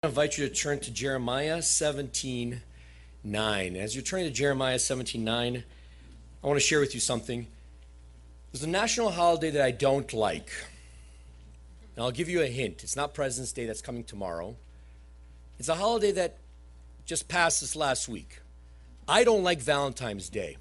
I invite you to turn to Jeremiah 17:9. As you're turning to Jeremiah 17:9, I want to share with you something. There's a national holiday that I don't like. And I'll give you a hint. It's not President's Day, that's coming tomorrow. It's a holiday that just passed this last week. I don't like Valentine's Day.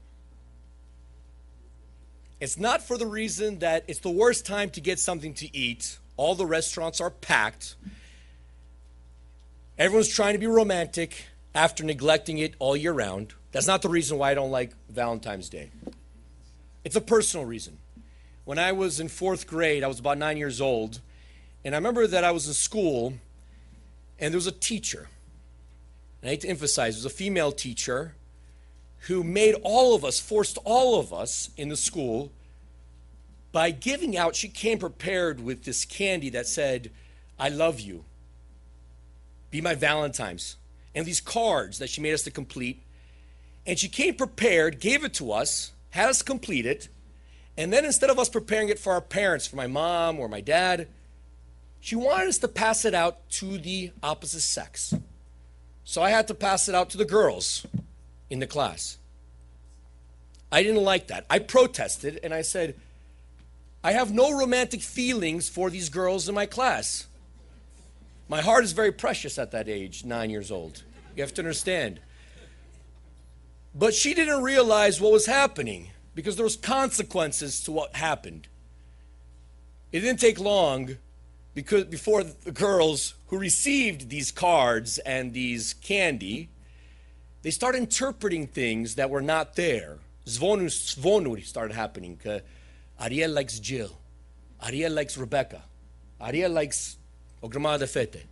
It's not for the reason that it's the worst time to get something to eat. All the restaurants are packed. Everyone's trying to be romantic after neglecting it all year round. That's not the reason why I don't like Valentine's Day. It's a personal reason. When I was in fourth grade, I was about 9 years old, and I remember that I was in school, and there was a teacher. And I hate to emphasize, it was a female teacher who made all of us, forced all of us in the school by giving out, she came prepared with this candy that said, "I love you. Be my Valentine's," and these cards that she made us to complete. And she came prepared, gave it to us, had us complete it, and then instead of us preparing it for our parents, for my mom or my dad, she wanted us to pass it out to the opposite sex. So I had to pass it out to the girls in the class. I didn't like that. I protested and I said, I have no romantic feelings for these girls in my class. My heart is very precious at that age, 9 years old. You have to understand. But she didn't realize what was happening because there was consequences to what happened. It didn't take long before the girls who received these cards and these candy, they started interpreting things that were not there. Zvonur started happening. Ariel likes Jill. Ariel likes Rebecca. Ariel likes Ogramada Fete.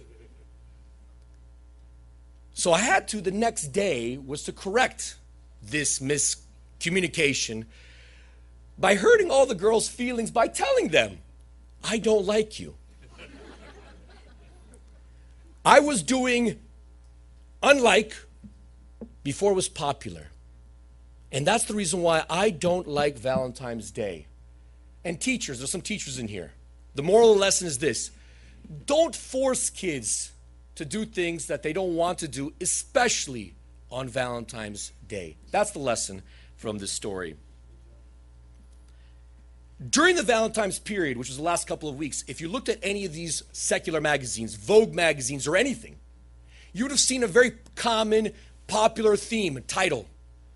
So I had to, the next day, was to correct this miscommunication by hurting all the girls' feelings by telling them, I don't like you. I was doing unlike before it was popular. And that's the reason why I don't like Valentine's Day. And teachers, there's some teachers in here. The moral of the lesson is this. Don't force kids to do things that they don't want to do, especially on Valentine's Day. That's the lesson from this story. During the Valentine's period, which was the last couple of weeks, if you looked at any of these secular magazines, Vogue magazines or anything, you would have seen a very common, popular theme, a title.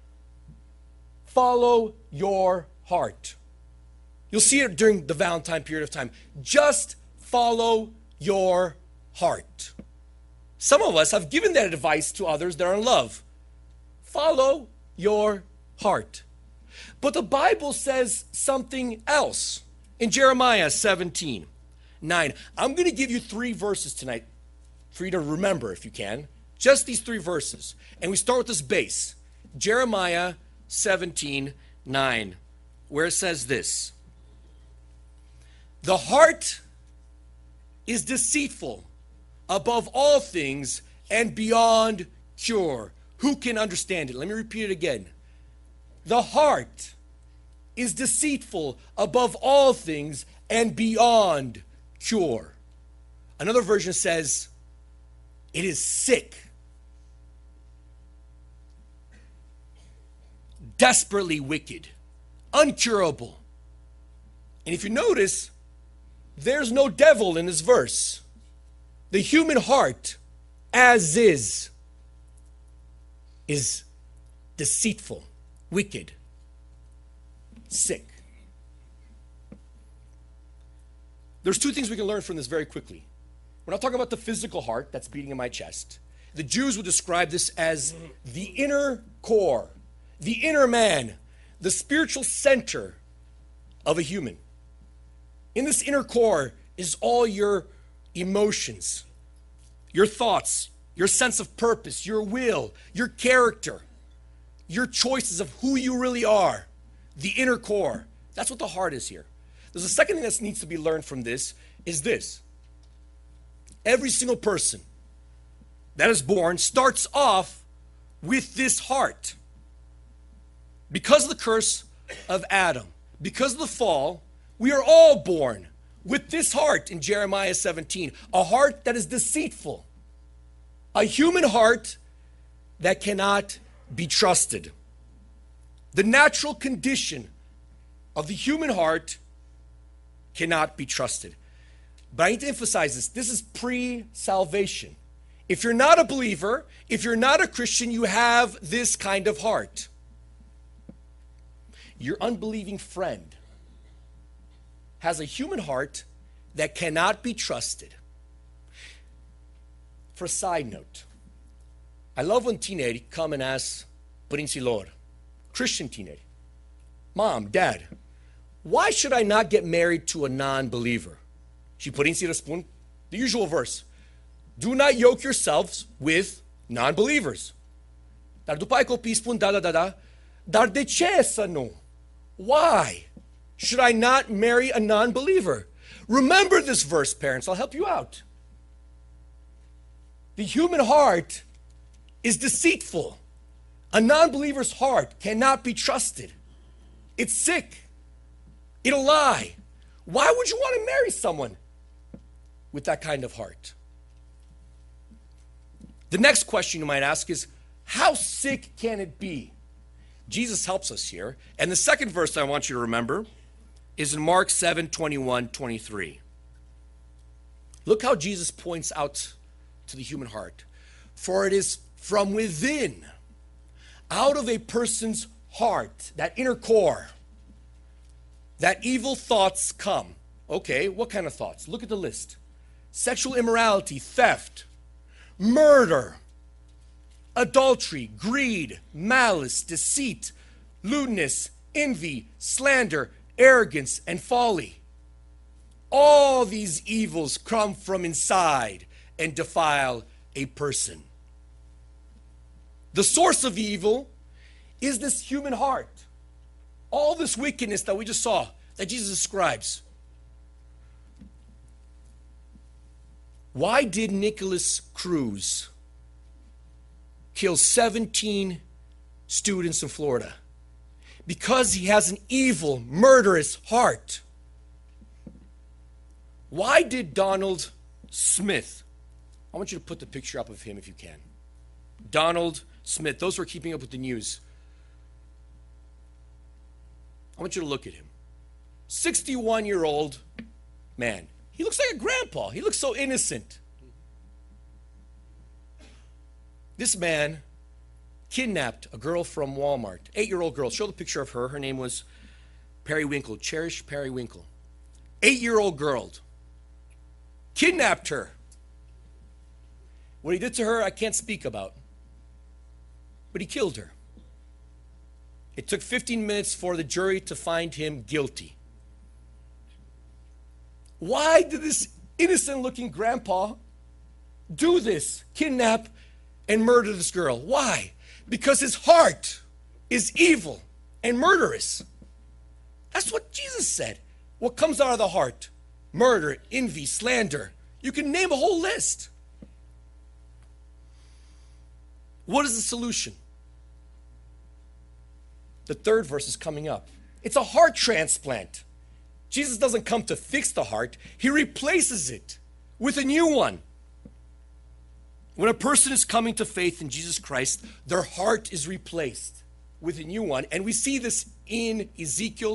Follow your heart. You'll see it during the Valentine period of time. Just follow your heart. Some of us have given that advice to others that are in love. Follow your heart. But the Bible says something else in Jeremiah 17:9. I'm going to give you 3 verses tonight for you to remember if you can. Just these 3 verses. And we start with this base. Jeremiah 17:9, where it says this. The heart is deceitful above all things and beyond cure. Who can understand it? Let me repeat it again. The heart is deceitful above all things and beyond cure. Another version says, it is sick, desperately wicked, uncurable. And if you notice, there's no devil in this verse. The human heart, as is deceitful, wicked, sick. There's 2 things we can learn from this very quickly. We're not talking about the physical heart that's beating in my chest. The Jews would describe this as the inner core, the inner man, the spiritual center of a human. In this inner core is all your emotions, your thoughts, your sense of purpose, your will, your character, your choices of who you really are, the inner core. That's what the heart is here. There's a second thing that needs to be learned from this is this. Every single person that is born starts off with this heart. Because of the curse of Adam, because of the fall, we are all born with this heart in Jeremiah 17, a heart that is deceitful, a human heart that cannot be trusted. The natural condition of the human heart cannot be trusted. But I need to emphasize this. This is pre-salvation. If you're not a believer, if you're not a Christian, you have this kind of heart. Your unbelieving friend has a human heart that cannot be trusted. For a side note, I love when teenagers come and ask Părinților, Christian teenager, Mom, Dad, why should I not get married to a non-believer? Și părinții răspund, the usual verse, do not yoke yourselves with non-believers. Dar după aia copiii spun, da, dar de ce să nu? Why should I not marry a non-believer? Remember this verse, parents. I'll help you out. The human heart is deceitful. A non-believer's heart cannot be trusted. It's sick. It'll lie. Why would you want to marry someone with that kind of heart? The next question you might ask is, how sick can it be? Jesus helps us here. And the second verse I want you to remember is in Mark 7:21-23. Look how Jesus points out to the human heart. For it is from within, out of a person's heart, that inner core, that evil thoughts come. Okay, what kind of thoughts? Look at the list. Sexual immorality, theft, murder, adultery, greed, malice, deceit, lewdness, envy, slander, arrogance, and folly. All these evils come from inside and defile a person. The source of evil is this human heart. All this wickedness that we just saw, that Jesus describes. Why did Nicholas Cruz kill 17 students in Florida? Because he has an evil, murderous heart. Why did Donald Smith, I want you to put the picture up of him if you can. Donald Smith, those who are keeping up with the news, I want you to look at him. 61-year-old man. He looks like a grandpa. He looks so innocent. This man kidnapped a girl from Walmart, 8-year-old girl. Show the picture of her. Her name was Periwinkle, Cherish Periwinkle. 8-year-old girl. Kidnapped her. What he did to her, I can't speak about. But he killed her. It took 15 minutes for the jury to find him guilty. Why did this innocent-looking grandpa do this? Kidnap and murder this girl. Why? Because his heart is evil and murderous. That's what Jesus said. What comes out of the heart? Murder, envy, slander. You can name a whole list. What is the solution? The third verse is coming up. It's a heart transplant. Jesus doesn't come to fix the heart. He replaces it with a new one. When a person is coming to faith in Jesus Christ, their heart is replaced with a new one. And we see this in Ezekiel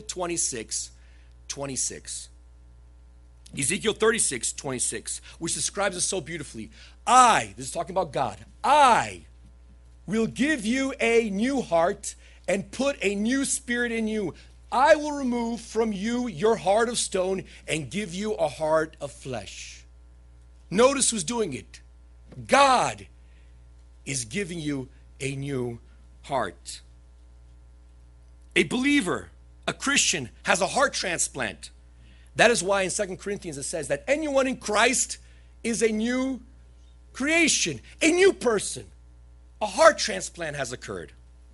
26:26. Ezekiel 36:26, which describes it so beautifully. This is talking about God, I will give you a new heart and put a new spirit in you. I will remove from you your heart of stone and give you a heart of flesh. Notice who's doing it. God is giving you a new heart. A believer, a Christian, has a heart transplant. That is why in 2 Corinthians it says that anyone in Christ is a new creation, a new person. A heart transplant has occurred.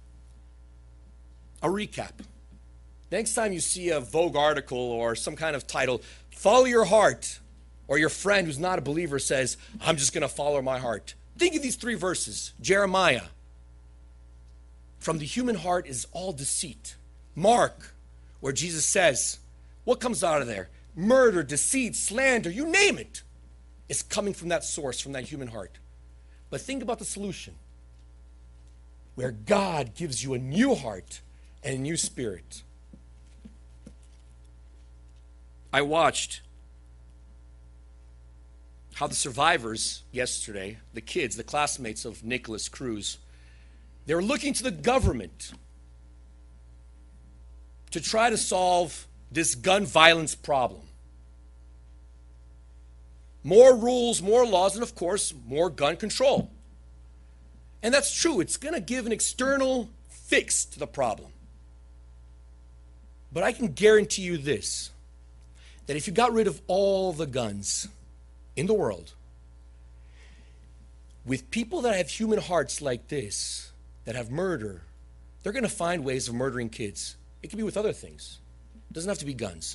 A recap. Next time you see a Vogue article or some kind of title, follow your heart, or your friend who's not a believer says, I'm just going to follow my heart. Think of these 3 verses. Jeremiah, from the human heart is all deceit. Mark, where Jesus says, what comes out of there? murder, deceit, slander, you name it, is coming from that source, from that human heart. But think about the solution, where God gives you a new heart and a new spirit. I watched how the survivors yesterday, the kids, the classmates of Nicholas Cruz, they were looking to the government to try to solve this gun violence problem. More rules, more laws, and of course, more gun control. And that's true. It's going to give an external fix to the problem. But I can guarantee you this, that if you got rid of all the guns in the world, with people that have human hearts like this, that have murder, they're going to find ways of murdering kids. It can be with other things. It doesn't have to be guns.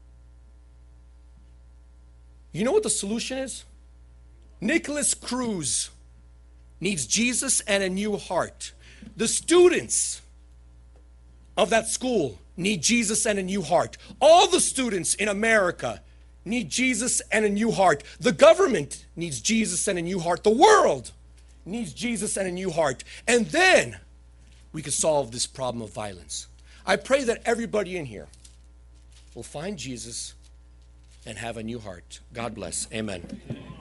You know what the solution is? Nicholas Cruz needs Jesus and a new heart. The students of that school need Jesus and a new heart. All the students in America need Jesus and a new heart. The government needs Jesus and a new heart. The world needs Jesus and a new heart. And then we can solve this problem of violence. I pray that everybody in here will find Jesus and have a new heart. God bless. Amen.